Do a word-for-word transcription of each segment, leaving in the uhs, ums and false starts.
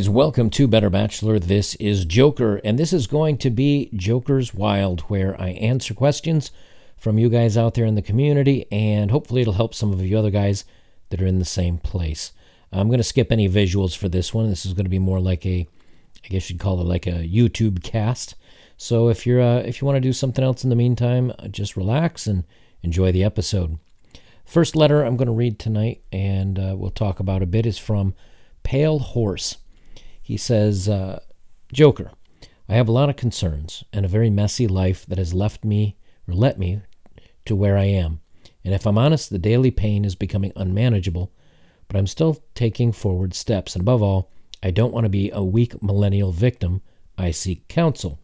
guys, welcome to Better Bachelor. This is Joker, and this is going to be Joker's Wild, where I answer questions from you guys out there in the community, and hopefully it'll help some of you other guys that are in the same place. I'm going to skip any visuals for this one. This is going to be more like a, I guess you'd call it like a YouTube cast. So if you're uh, if you want to do something else in the meantime, just relax and enjoy the episode. First letter I'm going to read tonight, and uh, we'll talk about a bit, is from Pale Horse. He says, uh, Joker, I have a lot of concerns and a very messy life that has left me, or let me, to where I am. And if I'm honest, the daily pain is becoming unmanageable, but I'm still taking forward steps. And above all, I don't want to be a weak millennial victim. I seek counsel.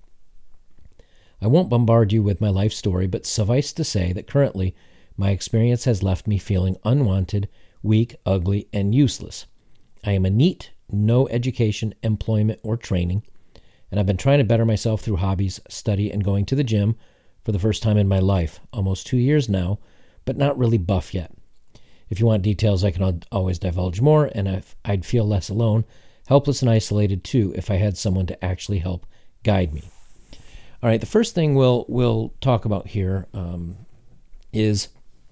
I won't bombard you with my life story, but suffice to say that currently my experience has left me feeling unwanted, weak, ugly, and useless. I am a NEET, no education, employment, or training, and I've been trying to better myself through hobbies, study, and going to the gym for the first time in my life, almost two years now, but not really buff yet. If you want details, I can always divulge more, and if I'd feel less alone, helpless and isolated too, if I had someone to actually help guide me. All right, the first thing we'll we'll talk about here um, is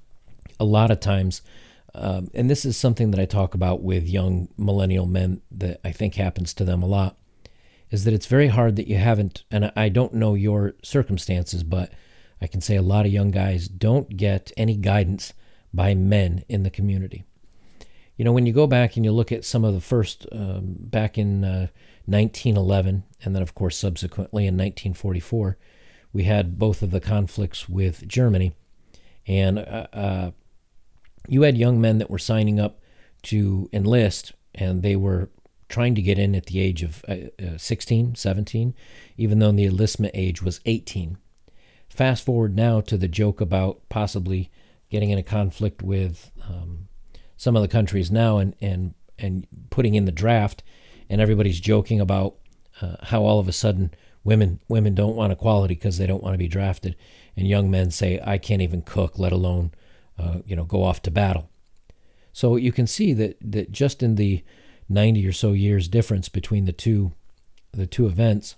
a lot of times, um, and this is something that I talk about with young millennial men that I think happens to them a lot, is that it's very hard that you haven't, and I don't know your circumstances, but I can say a lot of young guys don't get any guidance by men in the community. You know, when you go back and you look at some of the first, um, back in uh, nineteen eleven, and then of course subsequently in nineteen forty-four, we had both of the conflicts with Germany, and uh, uh, you had young men that were signing up to enlist, and they were trying to get in at the age of uh, uh, sixteen, seventeen, even though the enlistment age was eighteen. Fast forward now to the joke about possibly getting in a conflict with um, some of the countries now, and, and, and putting in the draft, and everybody's joking about uh, how all of a sudden women women don't want equality because they don't want to be drafted, and young men say, I can't even cook, let alone uh, you know, go off to battle. So you can see that that just in the ninety or so years difference between the two the two events,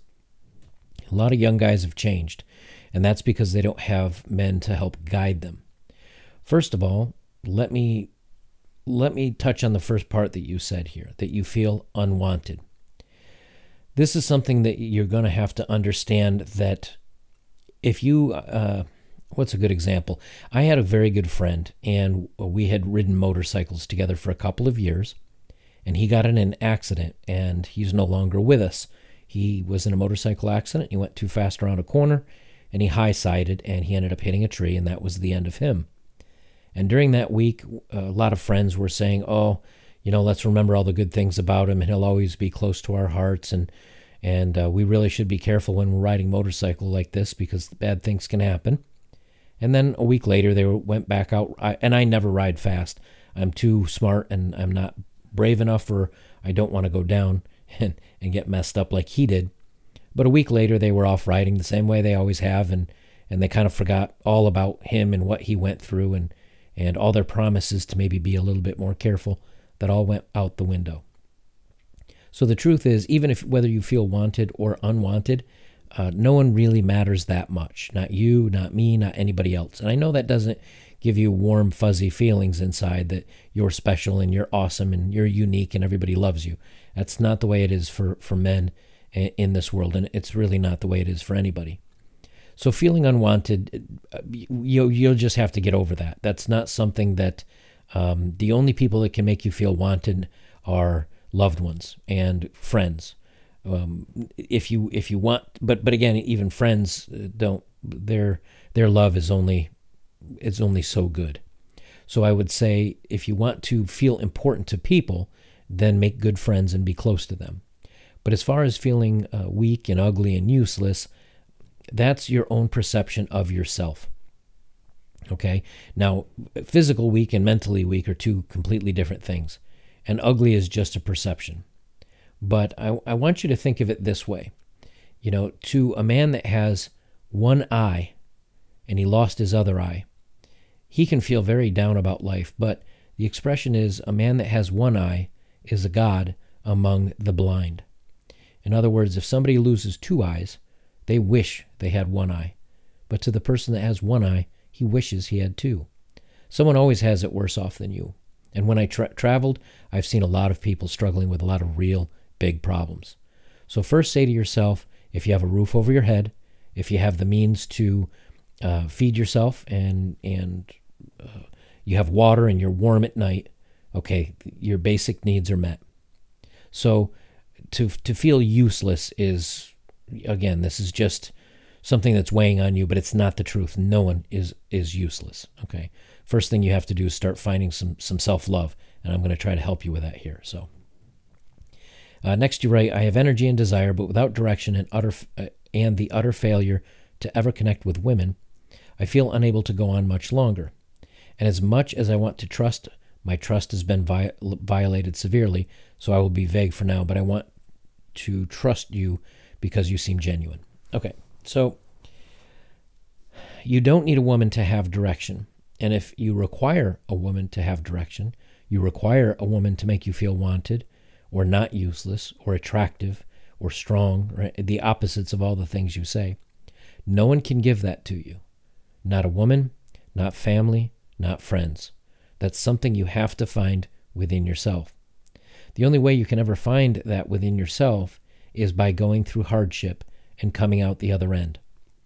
a lot of young guys have changed, and that's because they don't have men to help guide them. First of all, let me let me touch on the first part that you said here, that you feel unwanted. This is something that you're going to have to understand, that if you, uh, what's a good example? I had a very good friend, and we had ridden motorcycles together for a couple of years, and he got in an accident, and he's no longer with us. He was in a motorcycle accident. He went too fast around a corner, and he high-sided, and he ended up hitting a tree, and that was the end of him. And during that week, a lot of friends were saying, oh, you know, let's remember all the good things about him, and he'll always be close to our hearts, and and uh, we really should be careful when we're riding motorcycle like this, because bad things can happen. And then a week later, they went back out, I, and I never ride fast. I'm too smart, and I'm not brave enough, or I don't want to go down and, and get messed up like he did. But a week later, they were off riding the same way they always have, and, and they kind of forgot all about him and what he went through, and and all their promises to maybe be a little bit more careful, that all went out the window. So the truth is, even if whether you feel wanted or unwanted, uh, no one really matters that much. Not you, not me, not anybody else. And I know that doesn't give you warm, fuzzy feelings inside that you're special and you're awesome and you're unique and everybody loves you. That's not the way it is for, for men in this world, and it's really not the way it is for anybody. So feeling unwanted, you'll, you'll just have to get over that. That's not something that, um, the only people that can make you feel wanted are loved ones and friends. Um, if you if you want, but but again, even friends don't, their their love is only is only so good. So I would say, if you want to feel important to people, then make good friends and be close to them. But as far as feeling uh, weak and ugly and useless, that's your own perception of yourself. Okay? Now, physical weak and mentally weak are two completely different things. And ugly is just a perception. But I, I want you to think of it this way. You know, to a man that has one eye and he lost his other eye, he can feel very down about life. But the expression is, a man that has one eye is a god, among the blind. In other words, if somebody loses two eyes, they wish they had one eye. But to the person that has one eye, he wishes he had two. Someone always has it worse off than you. And when I tra traveled, I've seen a lot of people struggling with a lot of real big problems. So first say to yourself, if you have a roof over your head, if you have the means to uh, feed yourself and, and uh, you have water and you're warm at night, okay, your basic needs are met. So to, to feel useless is, again, this is just something that's weighing on you, but it's not the truth. No one is, is useless, okay? First thing you have to do is start finding some, some self-love, and I'm going to try to help you with that here. So uh, next you write, I have energy and desire, but without direction and, utter, uh, and the utter failure to ever connect with women, I feel unable to go on much longer. And as much as I want to trust, my trust has been vi violated severely, so I will be vague for now, but I want to trust you because you seem genuine. Okay, so you don't need a woman to have direction. And if you require a woman to have direction, you require a woman to make you feel wanted or not useless or attractive or strong, right? The opposites of all the things you say. No one can give that to you. Not a woman, not family, not friends. That's something you have to find within yourself. The only way you can ever find that within yourself is by going through hardship and coming out the other end.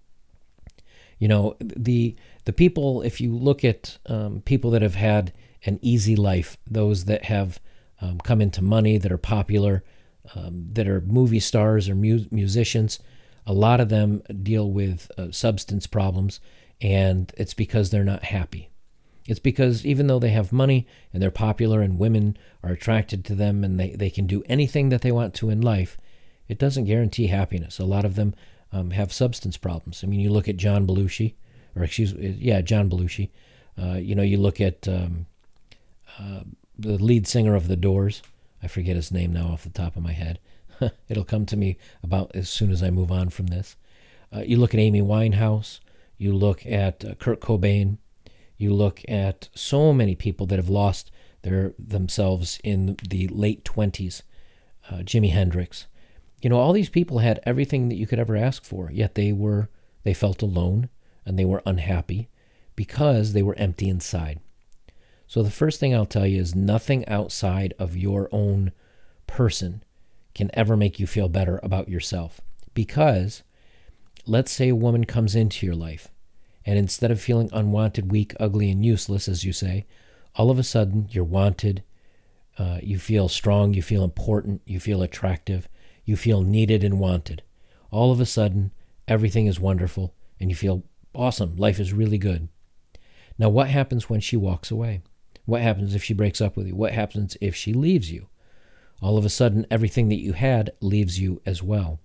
You know, the the people, if you look at um, people that have had an easy life, those that have um, come into money, that are popular, um, that are movie stars or mu musicians, a lot of them deal with uh, substance problems, and it's because they're not happy. It's because even though they have money and they're popular and women are attracted to them and they, they can do anything that they want to in life, it doesn't guarantee happiness. A lot of them um, have substance problems. I mean, you look at John Belushi, or excuse me, yeah, John Belushi. Uh, you know, you look at um, uh, the lead singer of The Doors. I forget his name now off the top of my head. It'll come to me about as soon as I move on from this. Uh, you look at Amy Winehouse. You look at uh, Kurt Cobain. You look at so many people that have lost their themselves in the late twenties. Uh, Jimi Hendrix. You know, all these people had everything that you could ever ask for, yet they were they felt alone and they were unhappy because they were empty inside. So the first thing I'll tell you is nothing outside of your own person can ever make you feel better about yourself. Because let's say a woman comes into your life, and instead of feeling unwanted, weak, ugly, and useless, as you say, all of a sudden you're wanted, uh, you feel strong, you feel important, you feel attractive, you feel needed and wanted. All of a sudden, everything is wonderful, and you feel awesome. Life is really good. Now, what happens when she walks away? What happens if she breaks up with you? What happens if she leaves you? All of a sudden, everything that you had leaves you as well.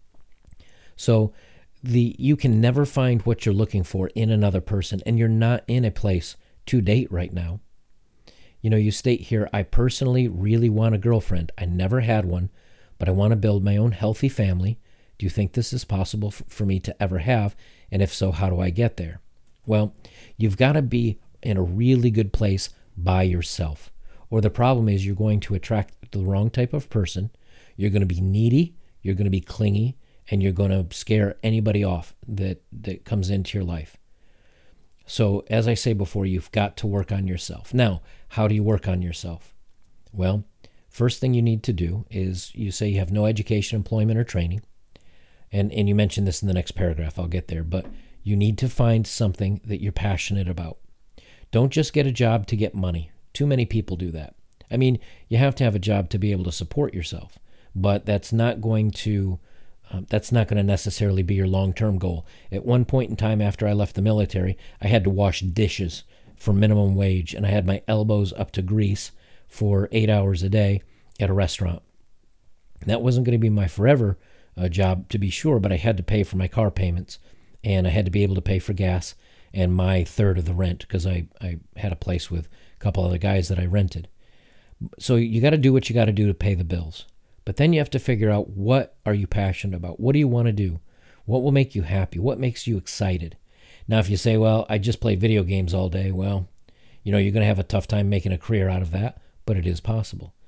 So the you can never find what you're looking for in another person, and you're not in a place to date right now. You know, you state here, I personally really want a girlfriend. I never had one, but I want to build my own healthy family. Do you think this is possible for me to ever have? And if so, how do I get there? Well, you've got to be in a really good place by yourself. Or the problem is you're going to attract the wrong type of person. You're going to be needy. You're going to be clingy. And you're going to scare anybody off that, that comes into your life. So, as I say before, you've got to work on yourself. Now, how do you work on yourself? Well, first thing you need to do is you say you have no education, employment, or training. And, and you mentioned this in the next paragraph. I'll get there. But you need to find something that you're passionate about. Don't just get a job to get money. Too many people do that. I mean, you have to have a job to be able to support yourself. But that's not going to... Um, that's not going to necessarily be your long-term goal. At one point in time after I left the military, I had to wash dishes for minimum wage, and I had my elbows up to grease for eight hours a day at a restaurant. That wasn't going to be my forever uh, job, to be sure, but I had to pay for my car payments, and I had to be able to pay for gas and my third of the rent because I, I had a place with a couple other guys that I rented. So you got to do what you got to do to pay the bills. But then you have to figure out, what are you passionate about? What do you want to do? What will make you happy? What makes you excited? Now, if you say, well, I just play video games all day, well, you know, you're going to have a tough time making a career out of that, but it is possible.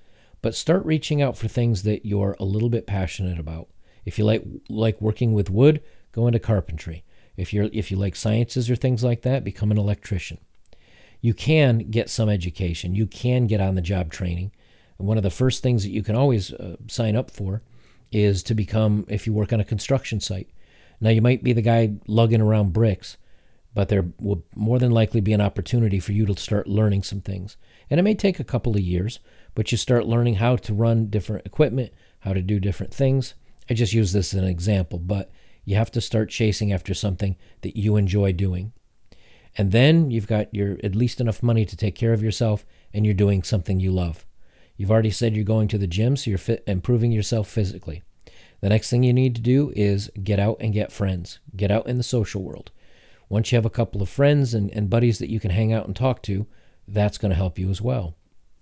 But start reaching out for things that you're a little bit passionate about. If you like like working with wood, go into carpentry. If you're if you like sciences or things like that, become an electrician. You can get some education. You can get on the job training. And one of the first things that you can always uh, sign up for is to become, if you work on a construction site. Now, you might be the guy lugging around bricks, but there will more than likely be an opportunity for you to start learning some things. And it may take a couple of years, but you start learning how to run different equipment, how to do different things. I just use this as an example, but you have to start chasing after something that you enjoy doing. And then you've got your at least enough money to take care of yourself, and you're doing something you love. You've already said you're going to the gym, so you're fit, improving yourself physically. The next thing you need to do is get out and get friends. Get out in the social world. Once you have a couple of friends and, and buddies that you can hang out and talk to, that's going to help you as well.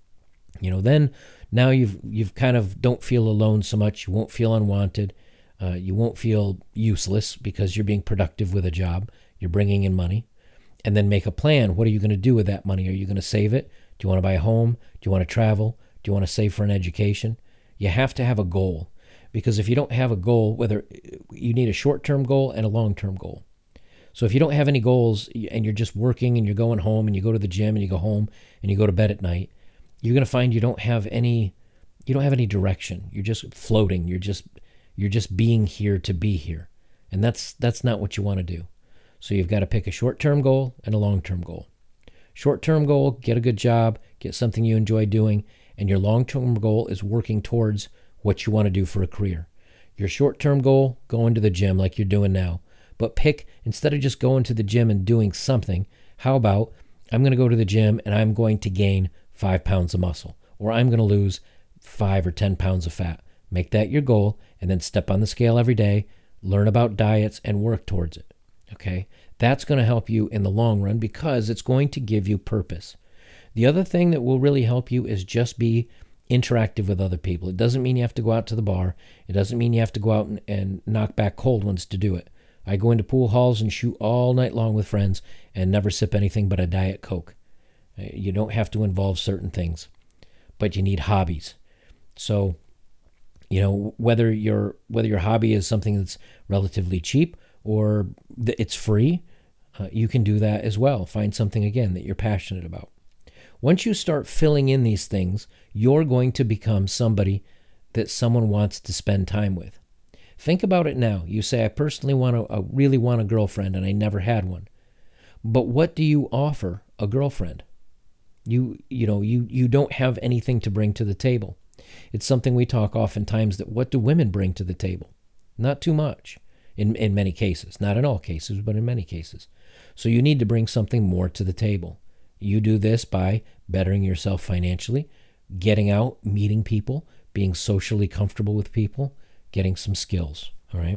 You know, then now you've you've kind of don't feel alone so much. You won't feel unwanted. Uh, you won't feel useless because you're being productive with a job. You're bringing in money. And then make a plan. What are you going to do with that money? Are you going to save it? Do you want to buy a home? Do you want to travel? Do you want to save for an education? You have to have a goal. Because if you don't have a goal, whether you need a short-term goal and a long-term goal. So if you don't have any goals and you're just working and you're going home and you go to the gym and you go home and you go to bed at night, you're going to find you don't have any you don't have any direction. You're just floating. You're just you're just being here to be here. And that's that's not what you want to do. So you've got to pick a short-term goal and a long-term goal. Short-term goal, get a good job, get something you enjoy doing, and your long-term goal is working towards what you want to do for a career. Your short-term goal, go into the gym like you're doing now. But pick, instead of just going to the gym and doing something, how about I'm going to go to the gym and I'm going to gain five pounds of muscle, or I'm going to lose five or ten pounds of fat. Make that your goal, and then step on the scale every day, learn about diets, and work towards it. Okay? That's going to help you in the long run because it's going to give you purpose. The other thing that will really help you is just be interactive with other people. It doesn't mean you have to go out to the bar. It doesn't mean you have to go out and, and knock back cold ones to do it. I go into pool halls and shoot all night long with friends and never sip anything but a Diet Coke. You don't have to involve certain things, but you need hobbies. So, you know, whether your whether your hobby is something that's relatively cheap or it's free, uh, you can do that as well. Find something, again, that you're passionate about. Once you start filling in these things, you're going to become somebody that someone wants to spend time with. Think about it now. You say, I personally want to, I really want a girlfriend, and I never had one. But what do you offer a girlfriend? You, you know, you, you don't have anything to bring to the table. It's something we talk oftentimes that what do women bring to the table? Not too much in, in many cases. Not in all cases, but in many cases. So you need to bring something more to the table. You do this by bettering yourself financially, getting out, meeting people, being socially comfortable with people, getting some skills. All right.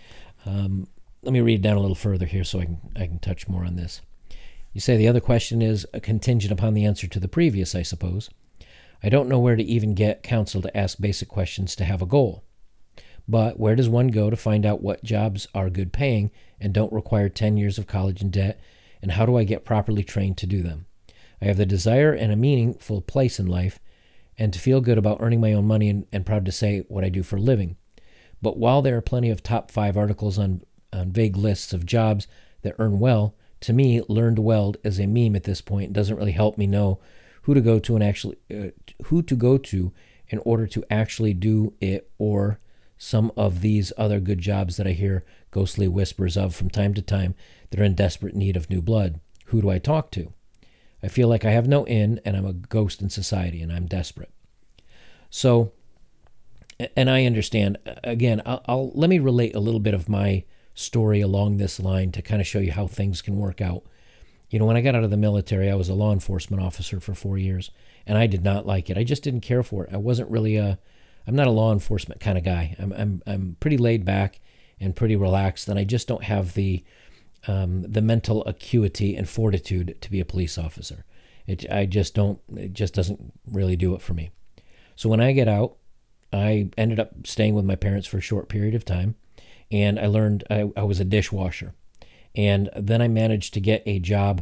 Um, let me read down a little further here so I can I can touch more on this. You say the other question is a contingent upon the answer to the previous, I suppose. I don't know where to even get counsel to ask basic questions to have a goal. But where does one go to find out what jobs are good paying and don't require ten years of college and debt, and how do I get properly trained to do them? I have the desire and a meaningful place in life and to feel good about earning my own money and, and proud to say what I do for a living. But while there are plenty of top five articles on, on vague lists of jobs that earn well, to me, learn to weld is a meme at this point. It doesn't really help me know who to go to and actually uh, who to go to in order to actually do it, or some of these other good jobs that I hear ghostly whispers of from time to time that are in desperate need of new blood. Who do I talk to? I feel like I have no in, and I'm a ghost in society, and I'm desperate. So, and I understand. Again, I'll, I'll let me relate a little bit of my story along this line to kind of show you how things can work out. You know, when I got out of the military, I was a law enforcement officer for four years, and I did not like it. I just didn't care for it. I wasn't really a, I'm not a law enforcement kind of guy. I'm I'm I'm pretty laid back and pretty relaxed, and I just don't have the um, the mental acuity and fortitude to be a police officer. It I just don't. It just doesn't really do it for me. So when I get out, I ended up staying with my parents for a short period of time, and I learned I, I was a dishwasher. And then I managed to get a job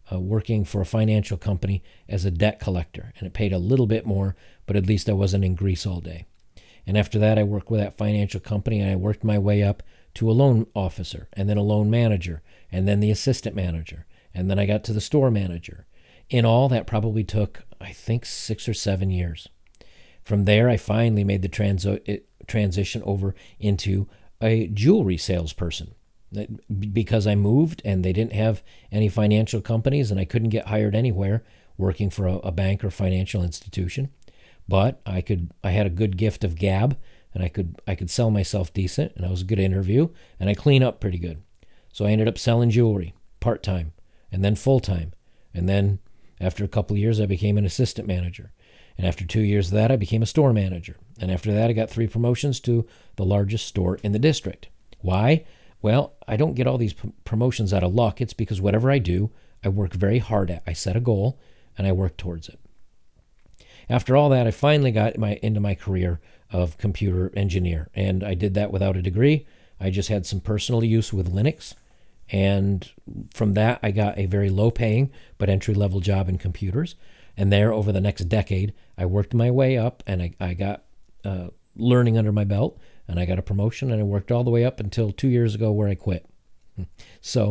uh, working for a financial company as a debt collector, and it paid a little bit more, but at least I wasn't in Greece all day. And after that, I worked with that financial company, and I worked my way up to a loan officer, and then a loan manager, and then the assistant manager, and then I got to the store manager. In all, that probably took, I think, six or seven years. From there, I finally made the transo- transition over into a jewelry salesperson. Because I moved and they didn't have any financial companies and I couldn't get hired anywhere working for a, a bank or financial institution. But I could, I had a good gift of gab, and I could, I could sell myself decent, and I was a good interview, and I clean up pretty good. So I ended up selling jewelry part-time and then full-time. And then after a couple of years, I became an assistant manager. And after two years of that, I became a store manager. And after that, I got three promotions to the largest store in the district. Why? Well, I don't get all these p- promotions out of luck. It's because whatever I do, I work very hard at. I set a goal, and I work towards it. After all that, I finally got my into my career of computer engineer, and I did that without a degree. I just had some personal use with Linux, and from that, I got a very low-paying but entry-level job in computers. And there, over the next decade, I worked my way up, and I, I got uh, learning under my belt, and I got a promotion, and I worked all the way up until two years ago where I quit. So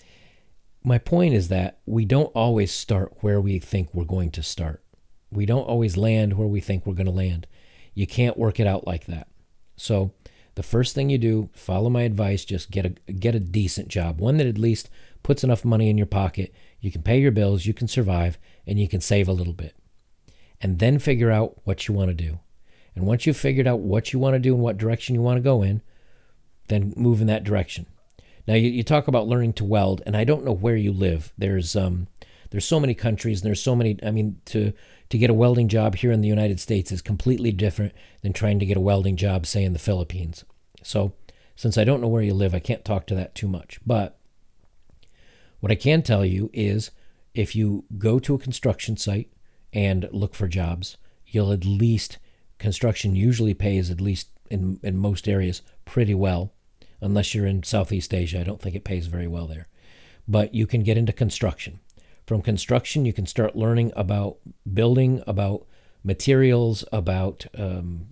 my point is that we don't always start where we think we're going to start. We don't always land where we think we're going to land. You can't work it out like that. So the first thing you do, follow my advice, just get a get a decent job, one that at least puts enough money in your pocket. You can pay your bills, you can survive, and you can save a little bit. And then figure out what you want to do. And once you've figured out what you want to do and what direction you want to go in, then move in that direction. Now, you, you talk about learning to weld, and I don't know where you live. There's um, there's so many countries, and there's so many, I mean, to to get a welding job here in the United States is completely different than trying to get a welding job, say, in the Philippines. So since I don't know where you live, I can't talk to that too much. But what I can tell you is if you go to a construction site and look for jobs, you'll at least, construction usually pays, at least in, in most areas, pretty well. Unless you're in Southeast Asia, I don't think it pays very well there. But you can get into construction. From construction, you can start learning about building, about materials, about um,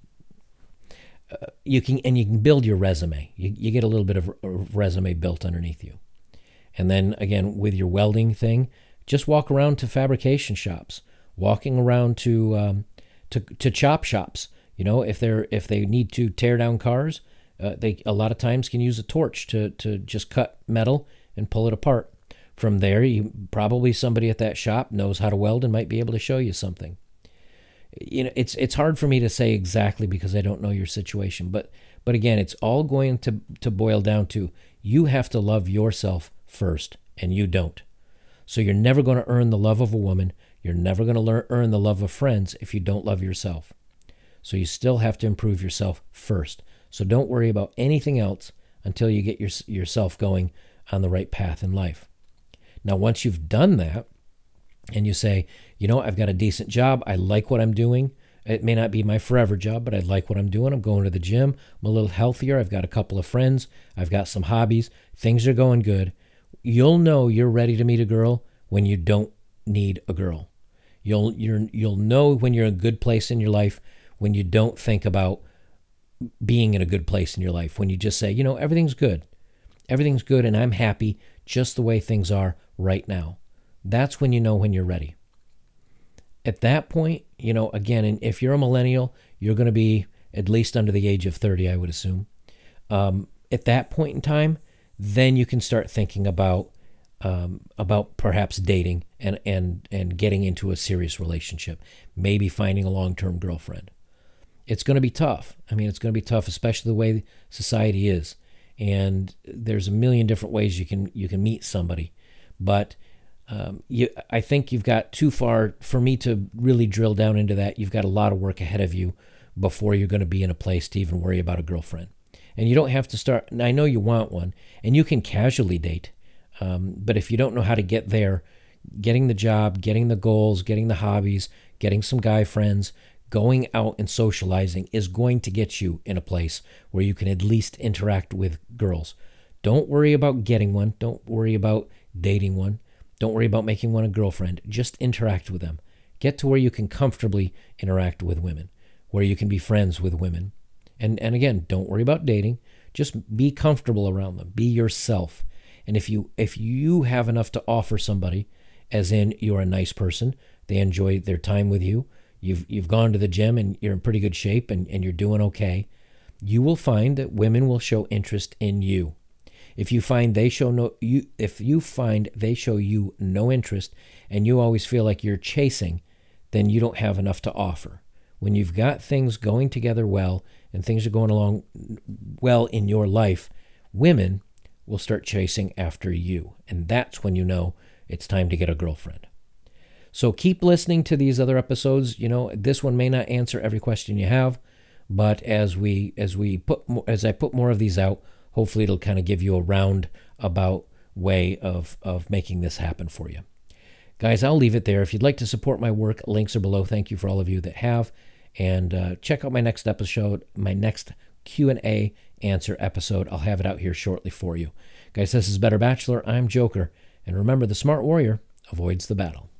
uh, you can, and you can build your resume. You, you get a little bit of a resume built underneath you. And then again, with your welding thing, just walk around to fabrication shops, walking around to um, to to chop shops. You know, if they're if they need to tear down cars, uh, they a lot of times can use a torch to to just cut metal and pull it apart. From there, you probably somebody at that shop knows how to weld and might be able to show you something. You know, it's it's hard for me to say exactly because I don't know your situation, but but again, it's all going to to boil down to you have to love yourself first, and you don't. So you're never going to earn the love of a woman. You're never going to learn earn the love of friends if you don't love yourself. So you still have to improve yourself first. So don't worry about anything else until you get your, yourself going on the right path in life. Now, once you've done that and you say, you know, I've got a decent job. I like what I'm doing. It may not be my forever job, but I like what I'm doing. I'm going to the gym. I'm a little healthier. I've got a couple of friends. I've got some hobbies. Things are going good. You'll know you're ready to meet a girl when you don't need a girl. You'll you're, you'll know when you're in a good place in your life when you don't think about being in a good place in your life. When you just say, you know, everything's good. Everything's good and I'm happy just the way things are right now. That's when you know when you're ready. At that point, you know, again, and if you're a millennial, you're going to be at least under the age of thirty, I would assume. Um, at that point in time, then you can start thinking about um, about perhaps dating and, and, and getting into a serious relationship, maybe finding a long-term girlfriend. It's going to be tough. I mean, it's going to be tough, especially the way society is. And there's a million different ways you can you can meet somebody. But um, you, I think you've got too far, for me to really drill down into that, you've got a lot of work ahead of you before you're going to be in a place to even worry about a girlfriend. And you don't have to start, and I know you want one, and you can casually date. Um, but if you don't know how to get there, getting the job, getting the goals, getting the hobbies, getting some guy friends, going out and socializing is going to get you in a place where you can at least interact with girls. Don't worry about getting one. Don't worry about dating one. Don't worry about making one a girlfriend. Just interact with them. Get to where you can comfortably interact with women, where you can be friends with women. And and again, don't worry about dating. Just be comfortable around them. Be yourself. And if you if you have enough to offer somebody, as in you're a nice person, they enjoy their time with you, you've you've gone to the gym and you're in pretty good shape and, and you're doing okay, you will find that women will show interest in you. If you find they show no you if you find they show you no interest and you always feel like you're chasing, then you don't have enough to offer. When you've got things going together well and things are going along well in your life, women will start chasing after you. And that's when you know it's time to get a girlfriend. So keep listening to these other episodes. You know, this one may not answer every question you have, but as we as we put more, as I put more of these out, hopefully it'll kind of give you a roundabout way of of making this happen for you. Guys, I'll leave it there. If you'd like to support my work, links are below. Thank you for all of you that have. And uh, check out my next episode, my next Q and A answer episode. I'll have it out here shortly for you. Guys, this is Better Bachelor. I'm Joker. And remember, the smart warrior avoids the battle.